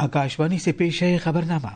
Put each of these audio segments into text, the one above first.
आकाशवाणी से पेश है खबरनामा।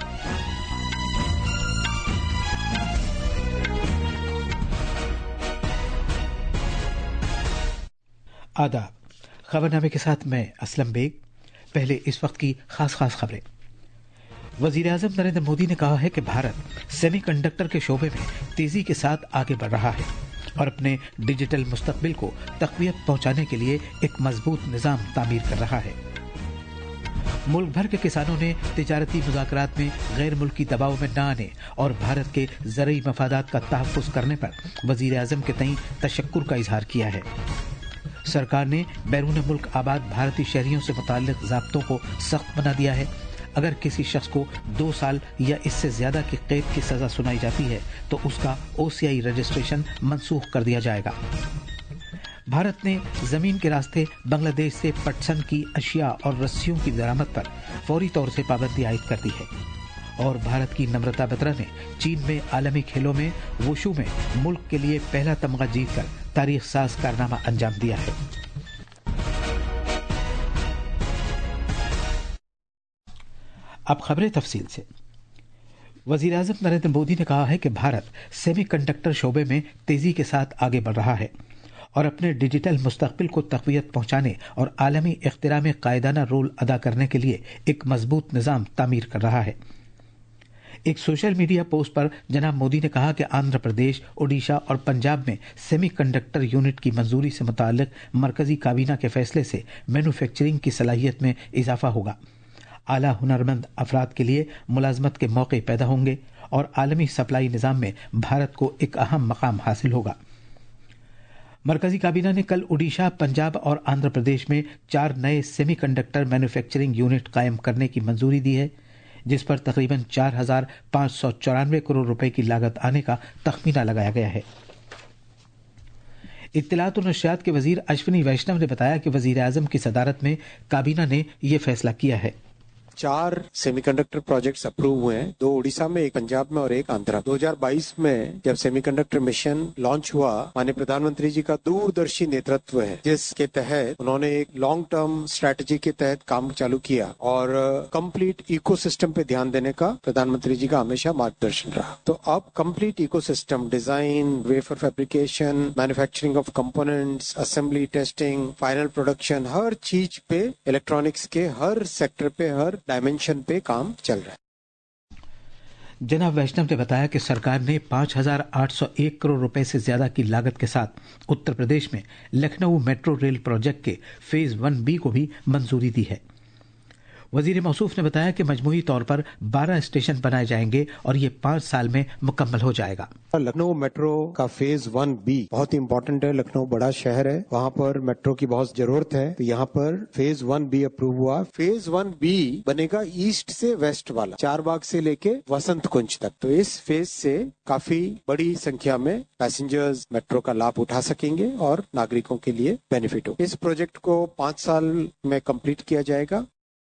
आदाब। खबरनामे के साथ मैं असलम बेग। पहले इस वक्त की खास खबरें। वजीर आजम नरेंद्र मोदी ने कहा है कि भारत सेमीकंडक्टर के शोबे में तेजी के साथ आगे बढ़ रहा है और अपने डिजिटल मुस्तकबिल को तक़वियत पहुंचाने के लिए एक मजबूत निज़ाम तामीर कर रहा है। मुल्क भर के किसानों ने तिजारती मुज़ाकरात में गैर मुल्की दबाव में न आने और भारत के ज़रई मफादात का तहफ़्फ़ुज़ करने पर वज़ीर आज़म के तईं तशक्कुर का इजहार किया है। सरकार ने बैरून मुल्क आबाद भारतीय शहरियों से मुताल्लिक़ ज़ाब्तों को सख्त बना दिया है। अगर किसी शख्स को 2 साल या इससे ज्यादा की कैद की सजा सुनाई जाती है तो उसका OCI रजिस्ट्रेशन मनसूख कर दिया जाएगा। भारत ने जमीन के रास्ते बांग्लादेश से पटसन की अशिया और रस्सियों की दरामद पर फौरी तौर से पाबंदी आयद कर दी है। और भारत की नम्रता बत्रा ने चीन में आलमी खेलों में वुशु में मुल्क के लिए पहला तमगा जीतकर तारीख साज कारनामा अंजाम दिया है। अब खबरें तफसील से। वज़ीर आज़म नरेंद्र मोदी ने कहा है कि भारत सेमीकंडक्टर शोबे में तेजी के साथ आगे बढ़ रहा है और अपने डिजिटल मुस्तकबिल को तक़वियत पहुंचाने और आलमी इख्तिरा में कायदाना रोल अदा करने के लिए एक मजबूत निज़ाम तामीर कर रहा है। एक सोशल मीडिया पोस्ट पर जनाब मोदी ने कहा कि आंध्र प्रदेश, ओडिशा और पंजाब में सेमीकंडक्टर यूनिट की मंजूरी से मुताल्लिक मरकजी काबीना के फैसले से मैन्युफैक्चरिंग की सलाहियत में इजाफा होगा। आला हुनरमंद अफराद के लिए मुलाजमत के मौके पैदा होंगे और आलमी सप्लाई निज़ाम में भारत को एक अहम मकाम हासिल होगा। मरकजी काबीना ने कल ओडिशा, पंजाब और आंध्र प्रदेश में 4 नए सेमीकंडक्टर मैन्युफैक्चरिंग यूनिट कायम करने की मंजूरी दी है, जिस पर तकरीबन 4,594 करोड़ रुपए की लागत आने का तखमीना लगाया गया है। इत्तलात और नशरियात के वजीर अश्विनी वैष्णव ने बताया कि वजीर आजम की सदारत में काबीना ने यह फैसला किया है। 4 सेमीकंडक्टर प्रोजेक्ट्स अप्रूव हुए हैं, 2 उड़ीसा में, 1 पंजाब में और 1 आंध्रा। 2022 में जब सेमीकंडक्टर मिशन लॉन्च हुआ, माननीय प्रधानमंत्री जी का दूरदर्शी नेतृत्व है, जिसके तहत उन्होंने एक लॉन्ग टर्म स्ट्रेटजी के तहत काम चालू किया और कंप्लीट इकोसिस्टम पे ध्यान देने का प्रधानमंत्री जी का हमेशा मार्गदर्शन रहा। तो अब complete ecosystem, design, wafer fabrication, manufacturing of components, assembly, testing, final production, हर चीज पे, इलेक्ट्रॉनिक्स के हर सेक्टर पे, हर डायमेंशन पे काम चल रहा है। जनाब वैष्णव ने बताया कि सरकार ने 5,801 करोड़ रुपए से ज्यादा की लागत के साथ उत्तर प्रदेश में लखनऊ मेट्रो रेल प्रोजेक्ट के फेज 1B को भी मंजूरी दी है। वजीर मौसूफ ने बताया कि मजमूई तौर पर 12 स्टेशन बनाए जाएंगे और ये 5 साल में मुकम्मल हो जाएगा। लखनऊ मेट्रो का फेज 1B बहुत इंपॉर्टेंट है। लखनऊ बड़ा शहर है, वहाँ पर मेट्रो की बहुत जरूरत है, तो यहाँ पर फेज 1B अप्रूव हुआ। फेज 1B बनेगा ईस्ट से वेस्ट वाला, चारबाग से लेके वसंत कुंज तक। तो इस फेज से काफी बड़ी संख्या में पैसेंजर्स मेट्रो का लाभ उठा सकेंगे और नागरिकों के लिए बेनिफिट हो। इस प्रोजेक्ट को 5 साल में कंप्लीट किया जाएगा।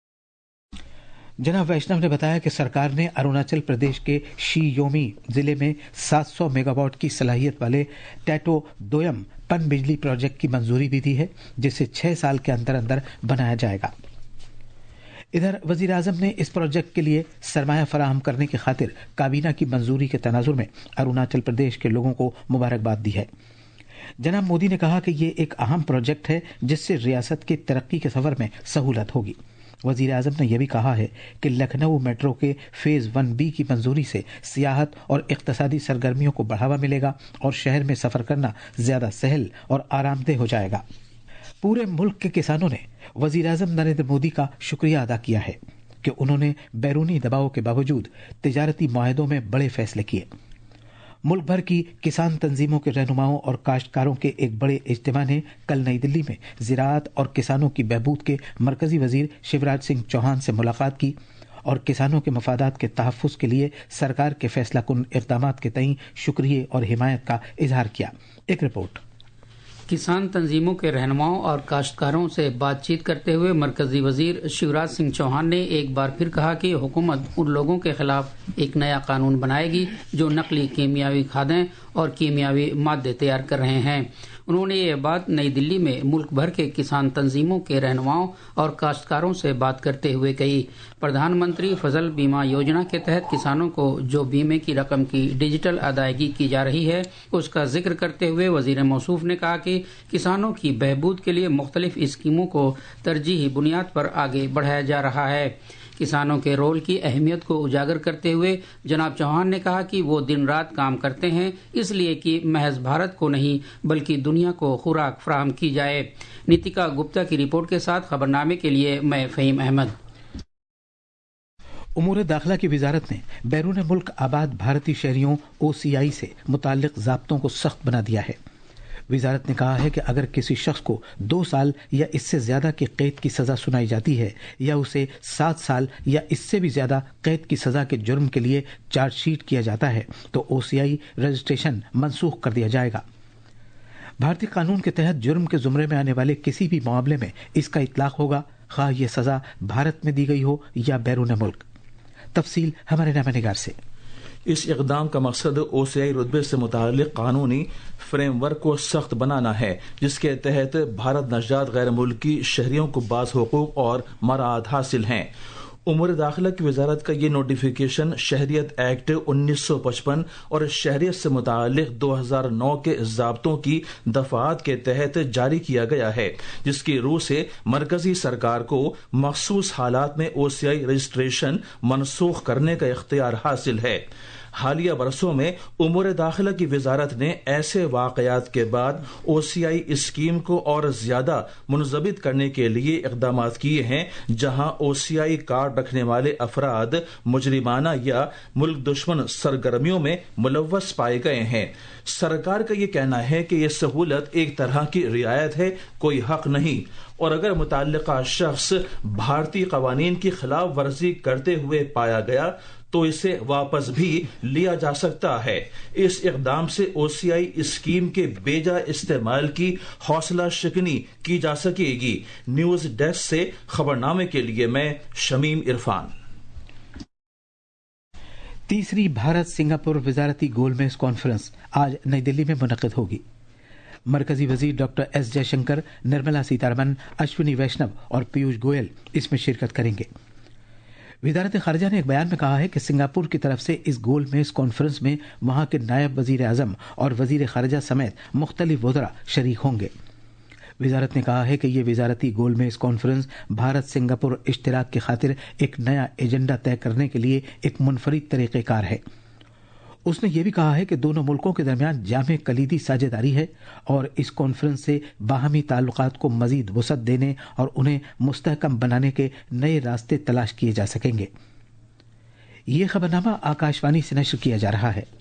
जनाब वैष्णव ने बताया कि सरकार ने अरुणाचल प्रदेश के शी योमी जिले में 700 मेगावाट की सलाहियत वाले टैटो दोयम पन बिजली प्रोजेक्ट की मंजूरी भी दी है, जिसे 6 साल के अंदर अंदर बनाया जाएगा। इधर वजीर आजम ने इस प्रोजेक्ट के लिए सरमाया फराहम करने की खातिर काबीना की मंजूरी के तनाजुर में अरुणाचल प्रदेश के लोगों को मुबारकबाद दी है। जनाब मोदी ने कहा कि ये एक अहम प्रोजेक्ट है जिससे रियासत की तरक्की के सफर में सहूलत होगी। वजीर आजम ने यह भी कहा है कि लखनऊ मेट्रो के फेज 1B की मंजूरी से सियाहत और इक्तसादी सरगर्मियों को बढ़ावा मिलेगा और शहर में सफर करना ज्यादा सहल और आरामदेह हो जाएगा। पूरे मुल्क के किसानों ने वजीर आजम नरेंद्र मोदी का शुक्रिया अदा किया है कि उन्होंने बैरूनी दबाव के बावजूद तिजारती मुआहदों में बड़े फैसले किए। मुल्क भर की किसान तंजीमों के रहनुमाओं और काश्तकारों के एक बड़े इज्तिमा ने कल नई दिल्ली में ज़राअत और किसानों की बहबूद के मरकजी वजीर शिवराज सिंह चौहान से मुलाकात की और किसानों के मफादात के तहफ़्फ़ुज़ के लिए सरकार के फैसला कुन इक़दामात के तईं शुक्रिया और हिमायत का इजहार किया। एक रिपोर्ट। किसान तंजीमों के रहनुमाओं और काश्तकारों से बातचीत करते हुए मरकजी वजीर शिवराज सिंह चौहान ने एक बार फिर कहा कि हुकूमत उन लोगों के खिलाफ एक नया कानून बनाएगी जो नकली कीमियावी खादें और कीमियावी मादे तैयार कर रहे हैं। انہوں نے یہ بات نئی دلی میں ملک بھر کے کسان تنظیموں کے رہنماؤں اور کاشتکاروں سے بات کرتے ہوئے کہی۔ پردھان منتری فصل بیمہ یوجنا کے تحت کسانوں کو جو بیمے کی رقم کی ڈیجیٹل ادائیگی کی جا رہی ہے اس کا ذکر کرتے ہوئے وزیر موصوف نے کہا کہ کسانوں کی بہبود کے لیے مختلف اسکیموں کو ترجیحی بنیاد پر آگے بڑھایا جا رہا ہے۔ کسانوں کے رول کی اہمیت کو اجاگر کرتے ہوئے جناب چوہان نے کہا کہ وہ دن رات کام کرتے ہیں اس لیے کہ محض بھارت کو نہیں بلکہ دنیا کو خوراک فراہم کی جائے۔ نیتیکا گپتا کی رپورٹ کے ساتھ خبرنامے کے لیے میں فہیم احمد۔ امور داخلہ کی وزارت نے بیرون ملک آباد بھارتی شہریوں OCI سے متعلق ضابطوں کو سخت بنا دیا ہے۔ وزارت نے کہا ہے کہ اگر کسی شخص کو 2 سال یا اس سے زیادہ کی قید کی سزا سنائی جاتی ہے یا اسے 7 سال یا اس سے بھی زیادہ قید کی سزا کے جرم کے لیے چارج شیٹ کیا جاتا ہے تو OCI رجسٹریشن منسوخ کر دیا جائے گا۔ بھارتی قانون کے تحت جرم کے زمرے میں آنے والے کسی بھی معاملے میں اس کا اطلاق ہوگا، خواہ یہ سزا بھارت میں دی گئی ہو یا بیرون ملک۔ تفصیل ہمارے نامہ نگار سے۔ اس اقدام کا مقصد OCI رتبے سے متعلق قانونی فریم ورک کو سخت بنانا ہے، جس کے تحت بھارت نژاد غیر ملکی شہریوں کو بعض حقوق اور مراعات حاصل ہیں۔ امور داخلہ کی وزارت کا یہ نوٹیفیکیشن شہریت ایکٹ 1955 اور شہریت سے متعلق 2009 کے ضابطوں کی دفعات کے تحت جاری کیا گیا ہے، جس کی روح سے مرکزی سرکار کو مخصوص حالات میں OCI رجسٹریشن منسوخ کرنے کا اختیار حاصل ہے۔ حالیہ برسوں میں امور داخلہ کی وزارت نے ایسے واقعات کے بعد OCI اسکیم کو اور زیادہ منضبط کرنے کے لیے اقدامات کیے ہیں جہاں OCI کارڈ رکھنے والے افراد مجرمانہ یا ملک دشمن سرگرمیوں میں ملوث پائے گئے ہیں۔ سرکار کا یہ کہنا ہے کہ یہ سہولت ایک طرح کی رعایت ہے، کوئی حق نہیں، اور اگر متعلقہ شخص بھارتی قوانین کی خلاف ورزی کرتے ہوئے پایا گیا تو اسے واپس بھی لیا جا سکتا ہے۔ اس اقدام سے OCI اسکیم کے بیجا استعمال کی حوصلہ شکنی کی جا سکے گی۔ نیوز ڈیسک سے خبرنامے کے لیے میں شمیم عرفان۔ تیسری بھارت سنگاپور وزارتی گول میز کانفرنس آج نئی دلی میں منعقد ہوگی۔ مرکزی وزیر ڈاکٹر ایس جے شنکر، نرملا سیتارمن، اشونی ویشنو اور پیوش گوئل اس میں شرکت کریں گے۔ وزارت خارجہ نے ایک بیان میں کہا ہے کہ سنگاپور کی طرف سے اس گول میز کانفرنس میں وہاں کے نائب وزیر اعظم اور وزیر خارجہ سمیت مختلف وزراء شریک ہوں گے۔ وزارت نے کہا ہے کہ یہ وزارتی گول میز کانفرنس بھارت سنگاپور اشتراک کی خاطر ایک نیا ایجنڈا طے کرنے کے لیے ایک منفرد طریقہ کار ہے۔ اس نے یہ بھی کہا ہے کہ دونوں ملکوں کے درمیان جامع کلیدی ساجھیداری ہے اور اس کانفرنس سے باہمی تعلقات کو مزید وسعت دینے اور انہیں مستحکم بنانے کے نئے راستے تلاش کیے جا سکیں گے۔ یہ خبرنامہ آکاشوانی سے نشر کیا جا رہا ہے۔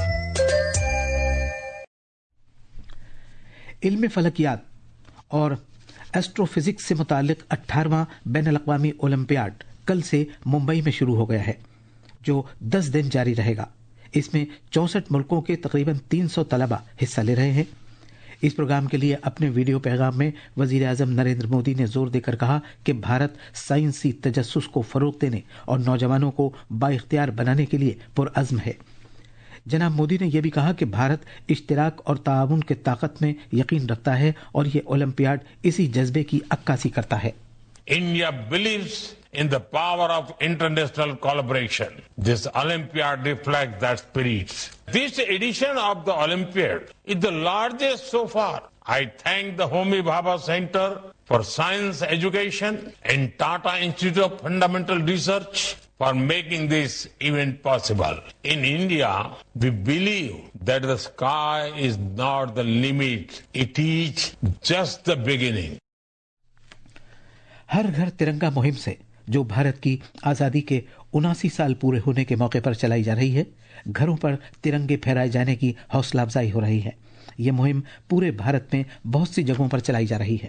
علم فلکیات اور ایسٹرو فزکس سے متعلق 18واں بین الاقوامی اولمپیاڈ کل سے ممبئی میں شروع ہو گیا ہے، جو 10 دن جاری رہے گا۔ اس میں 64 ملکوں کے تقریباً 300 طلباء حصہ لے رہے ہیں۔ اس پروگرام کے لیے اپنے ویڈیو پیغام میں وزیر اعظم نریندر مودی نے زور دے کر کہا کہ بھارت سائنسی تجسس کو فروغ دینے اور نوجوانوں کو بااختیار بنانے کے لیے پرعزم ہے۔ جناب مودی نے یہ بھی کہا کہ بھارت اشتراک اور تعاون کے طاقت میں یقین رکھتا ہے اور یہ اولمپیاڈ اسی جذبے کی عکاسی کرتا ہے۔ India believes in the power of international collaboration. This Olympiad reflects that spirit. This edition of the Olympiad is the largest so far. I thank the Homi Bhabha Center for Science Education and Tata Institute of Fundamental Research for making this event possible. In India, we believe that the sky is not the limit. It is just the beginning. ہر گھر ترنگا مہم سے جو بھارت کی آزادی کے 79 سال پورے ہونے کے موقع پر چلائی جا رہی ہے، گھروں پر ترنگے پھہرائے جانے کی حوصلہ افزائی ہو رہی ہے۔ یہ مہم پورے بھارت میں بہت سی جگہوں پر چلائی جا رہی ہے۔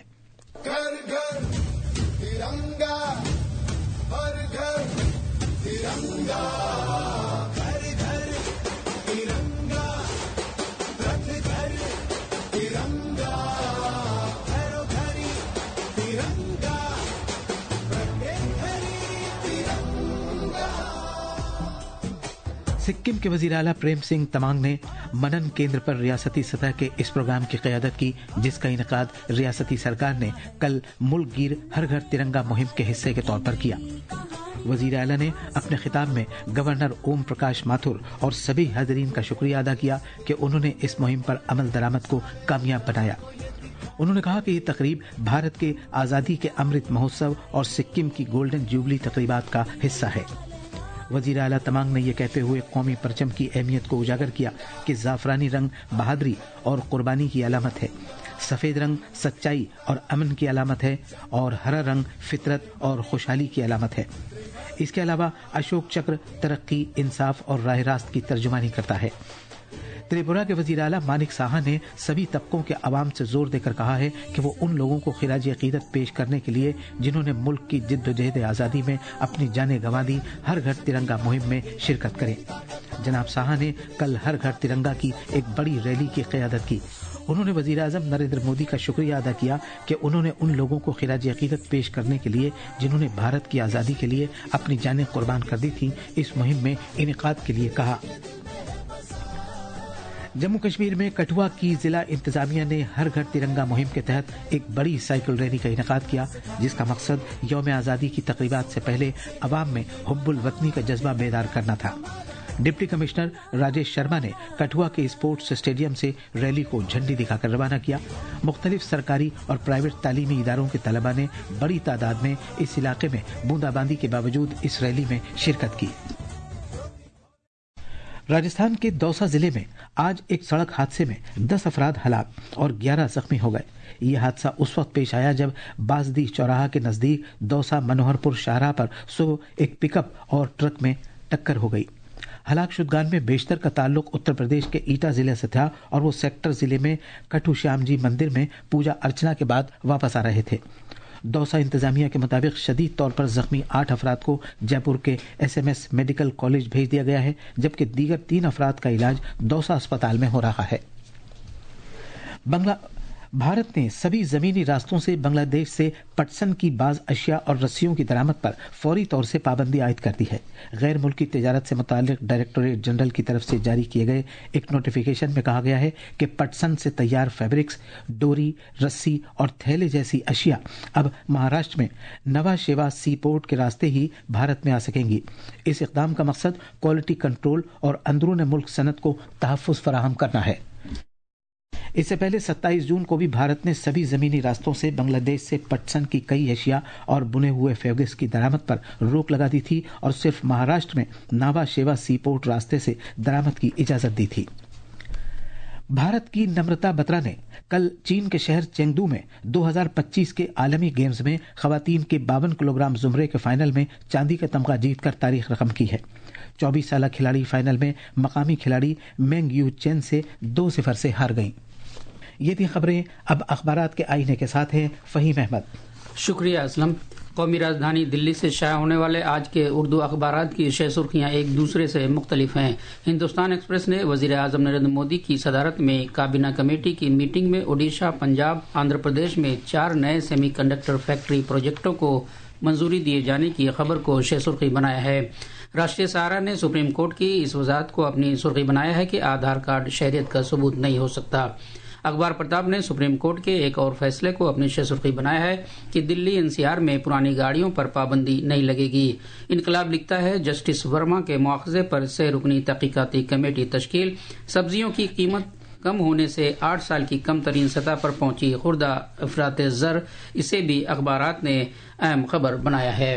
सिक्किम के वजीर आला प्रेम सिंह तमांग ने मनन केंद्र पर रियासती सतह के इस प्रोग्राम की क़यादत की, जिसका इनेकाद रियासती सरकार ने कल मुल्क गिर हर घर तिरंगा मुहिम के हिस्से के तौर पर किया। वजीर आला ने अपने खिताब में गवर्नर ओम प्रकाश माथुर और सभी हाज़रीन का शुक्रिया अदा किया कि उन्होंने इस मुहिम पर अमल दरामद को कामयाब बनाया। उन्होंने कहा कि ये तकरीब भारत के आज़ादी के अमृत महोत्सव और सिक्किम की गोल्डन जुबली तकरीबात का हिस्सा है। वजीर आला तमांग ने यह कहते हुए कौमी परचम की अहमियत को उजागर किया कि ज़ाफ़रानी रंग बहादुरी और कुर्बानी की अलामत है, सफ़ेद रंग सच्चाई और अमन की अलामत है और हरा रंग फितरत और खुशहाली की अलामत है। इसके अलावा अशोक चक्र तरक्की, इंसाफ और राह रास्त की तर्जुमानी करता है। त्रिपुरा के वजीर आला मानिक साहा ने सभी तबकों के अवाम से जोर देकर कहा है कि वो उन लोगों को खिराज अकीदत पेश करने के लिए जिन्होंने मुल्क की जिद्दोजहद आज़ादी में अपनी जानें गंवा दी, हर घर तिरंगा मुहिम में शिरकत करें। जनाब साहा ने कल हर घर तिरंगा की एक बड़ी रैली की क़यादत की। उन्होंने वज़ीर आज़म नरेंद्र मोदी का शुक्रिया अदा किया कि उन्होंने उन लोगों को खिराज अकीदत पेश करने के लिए जिन्होंने भारत की आज़ादी के लिए अपनी जानें कुर्बान कर दी थी, इस मुहिम में इनेकाद के लिए कहा। जम्मू कश्मीर में कठुआ की जिला इंतजामिया ने हर घर तिरंगा मुहिम के तहत एक बड़ी साइकिल रैली का इनेकाद किया, जिसका मकसद यौम आज़ादी की तकरीबात से पहले अवाम में हुब्बुल वतनी का जज्बा बेदार करना था। डिप्टी कमिश्नर राजेश शर्मा ने कठुआ के स्पोर्ट्स स्टेडियम से रैली को झंडी दिखाकर रवाना किया। मुख्तलिफ सरकारी और प्राइवेट तालीमी इदारों के तलबा ने बड़ी तादाद में इस इलाके में बूंदाबांदी के बावजूद इस रैली में शिरकत की। राजस्थान के दौसा जिले में आज एक सड़क हादसे में 10 अफराद हलाक और 11 जख्मी हो गए। ये हादसा उस वक्त पेश आया जब बाजदी चौराहा के नजदीक दौसा मनोहरपुर शाहराह पर सुबह एक पिकअप और ट्रक में टक्कर हो गई। हलाक शुदगान में बेशतर का ताल्लुक उत्तर प्रदेश के ईटा जिले से था और वो सेक्टर जिले में कठू श्याम जी मंदिर में पूजा अर्चना के बाद वापस आ रहे थे। दौसा इंतजामिया के मुताबिक शदीद तौर पर जख्मी 8 अफराद को जयपुर के SMS मेडिकल कॉलेज भेज दिया गया है, जबकि दीगर 3 अफराद का इलाज दौसा अस्पताल में हो रहा है। भारत ने सभी जमीनी रास्तों से बांग्लादेश से पटसन की बाज अशिया और रस्सियों की दरामद पर फौरी तौर से पाबंदी आयद कर दी है। गैर मुल्की तिजारत से मुताल्लिक डायरेक्टोरेट जनरल की तरफ से जारी किए गए एक नोटिफिकेशन में कहा गया है कि पटसन से तैयार फैब्रिक्स, डोरी, रस्सी और थैले जैसी अशिया अब महाराष्ट्र में नवा शेवा सी पोर्ट के रास्ते ही भारत में आ सकेंगी। इस इक़दाम का मकसद क्वालिटी कंट्रोल और अंदरून मुल्क सनत को तहफ़्फ़ुज़ फराहम करना है। इससे पहले 27 जून को भी भारत ने सभी जमीनी रास्तों से बांग्लादेश से पटसन की कई अशिया और बुने हुए फैब्रिक्स की दरामद पर रोक लगा दी थी और सिर्फ महाराष्ट्र में नावा शेवा सी पोर्ट रास्ते से दरामद की इजाजत दी थी। भारत की नम्रता बत्रा ने कल चीन के शहर चेंगडू में 2025 के आलमी गेम्स में खवातीन के 52 किलोग्राम जुमरे के फाइनल में चांदी का तमगा जीतकर तारीख रकम की है। 24 साल खिलाड़ी फाइनल में मकामी खिलाड़ी मेंग यू चेन से 2-0 से हार गईं। ये थी खबरें। अब अखबारात के आईने के साथ हैं फहीम अहमद। शुक्रिया असलम। कौमी राजधानी दिल्ली से शाया होने वाले आज के उर्दू अखबारात की 6 सुर्खियां एक दूसरे से मुख्तलिफ हैं। हिंदुस्तान एक्सप्रेस ने वजीर आजम नरेंद्र मोदी की सदारत में काबीना कमेटी की मीटिंग में ओडिशा, पंजाब, आंध्र प्रदेश में 4 नए सेमीकंडक्टर फैक्ट्री प्रोजेक्टों को मंजूरी दिए जाने की खबर को 6 सुर्खी बनाया है। राष्ट्रीय सहारा ने सुप्रीम कोर्ट की इस वजाहत को अपनी सुर्खी बनाया है कि आधार कार्ड शहरियत का सबूत नहीं हो सकता। अखबार प्रताप ने सुप्रीम कोर्ट के एक और फैसले को अपनी सुर्खी बनाया है कि दिल्ली NCR में पुरानी गाड़ियों पर पाबंदी नहीं लगेगी। इनकलाब लिखता है जस्टिस वर्मा के मुआवजे पर 6 रुकनी तहकीकाती कमेटी तश्कील। सब्जियों की कीमत कम होने से 8 साल की कम तरीन सतह पर पहुंची खुर्दा अफरात ज़र, इसे भी अखबारात ने अहम खबर बनाया है।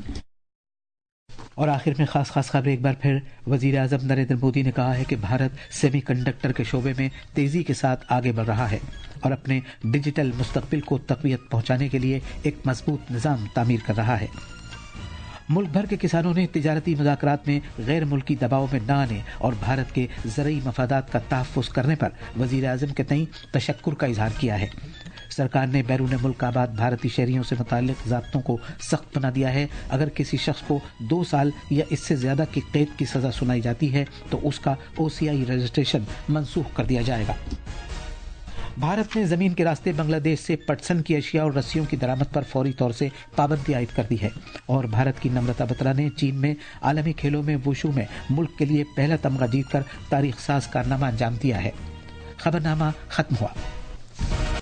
और आखिर में खास खबर एक बार फिर वजीर आज़म नरेंद्र मोदी ने कहा है कि भारत सेमीकंडक्टर के शोबे में तेजी के साथ आगे बढ़ रहा है और अपने डिजिटल मुस्तकबिल को तक़वियत पहुंचाने के लिए एक मजबूत निज़ाम तामीर कर रहा है। मुल्क भर के किसानों ने तिजारती मुज़ाकरात में गैर मुल्की दबाव में न आने और भारत के ज़रई मफादात का तहफ़्फ़ुज़ करने पर वज़ीर आज़म के तईं तशक्कुर का इजहार किया है। सरकार ने बैरून मुल्क आबाद भारतीय शहरियों से मुताल्लिक़ ज़ाब्तों को सख्त बना दिया है। अगर किसी शख्स को 2 साल या इससे ज़्यादा की कैद की सज़ा सुनाई जाती है तो उसका OCI रजिस्ट्रेशन मनसूख कर दिया जाएगा। भारत ने जमीन के रास्ते बांग्लादेश से पटसन की अशिया और रस्सियों की दरामद पर फौरी तौर से पाबंदी आयद कर दी है। और भारत की नम्रता बत्रा ने चीन में आलमी खेलों में वुशु में मुल्क के लिए पहला तमगा जीतकर तारीख साज कारनामा अंजाम दिया है। खबरनामा खत्म हुआ।